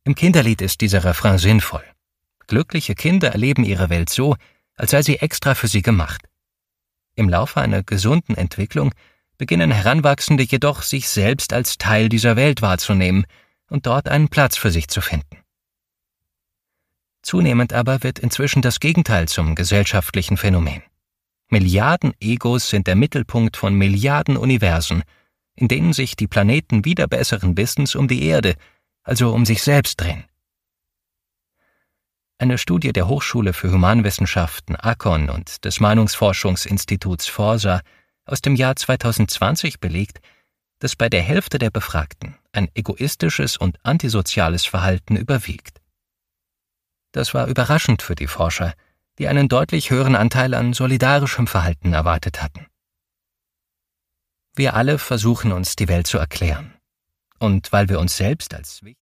Im Kinderlied ist dieser Refrain sinnvoll. Glückliche Kinder erleben ihre Welt so, als sei sie extra für sie gemacht. Im Laufe einer gesunden Entwicklung beginnen Heranwachsende jedoch, sich selbst als Teil dieser Welt wahrzunehmen und dort einen Platz für sich zu finden. Zunehmend aber wird inzwischen das Gegenteil zum gesellschaftlichen Phänomen. Milliarden Egos sind der Mittelpunkt von Milliarden Universen, in denen sich die Planeten wider besseren Wissens um die Erde, also um sich selbst drehen. Eine Studie der Hochschule für Humanwissenschaften ACON und des Meinungsforschungsinstituts Forsa aus dem Jahr 2020 belegt, dass bei der Hälfte der Befragten ein egoistisches und antisoziales Verhalten überwiegt. Das war überraschend für die Forscher, die einen deutlich höheren Anteil an solidarischem Verhalten erwartet hatten. Wir alle versuchen uns die Welt zu erklären. Und weil wir uns selbst als